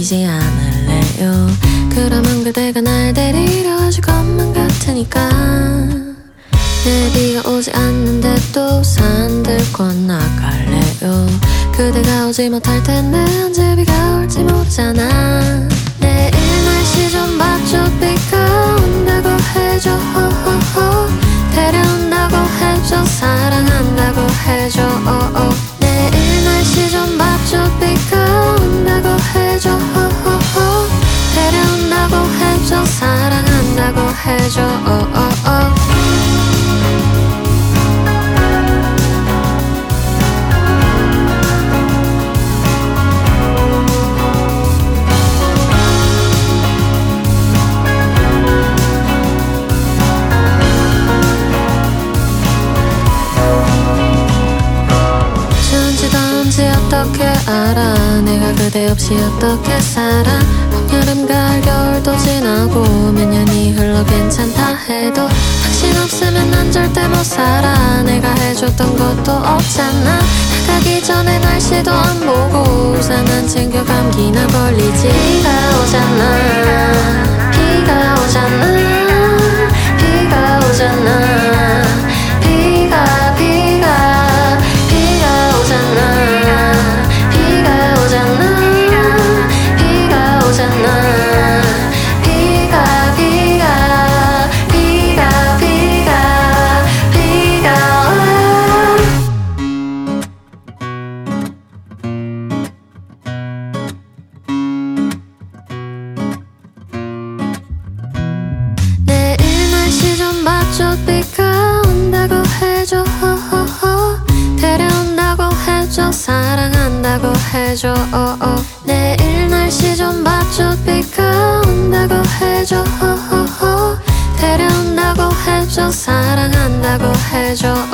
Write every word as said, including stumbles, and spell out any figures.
헤어지지 않을래요. 그러면 그대가 날 데리러 줄 것만 같으니까. 내비가 오지 않는데도 산 들고 나갈래요. 그대가 오지 못할 텐데 언제 비가 올지 모르잖아. 내일 날씨 좀 봐줘. 비가 온다고 해줘. 호호호. 데려온다고 해줘. 사랑한다고 해줘. 오오. 내일 날씨 좀 봐줘. 비가 온다고 해줘. 호호호. 데려온다고 해줘. 사랑한다고 해줘. 오오오. 어떻게 알아 내가 그대 없이 어떻게 살아. 봄, 여름, 가을, 겨울도 지나고 몇 년이 흘러 괜찮다 해도 당신 없으면 난 절대 못 살아. 내가 해줬던 것도 없잖아. 나가기 전에 날씨도 안 보고 우산 안 챙겨 감기나 걸리지. 비가 오잖아. 비가 오잖아. 비가 오잖아. 비가 비가 비가 오잖아. 비가 온다고 해줘. 호호호. 데려온다고 해줘. 사랑한다고 해줘. 오오. 내일 날씨 좀 봐줘. 비가 온다고 해줘. 호호호. 데려온다고 해줘. 사랑한다고 해줘.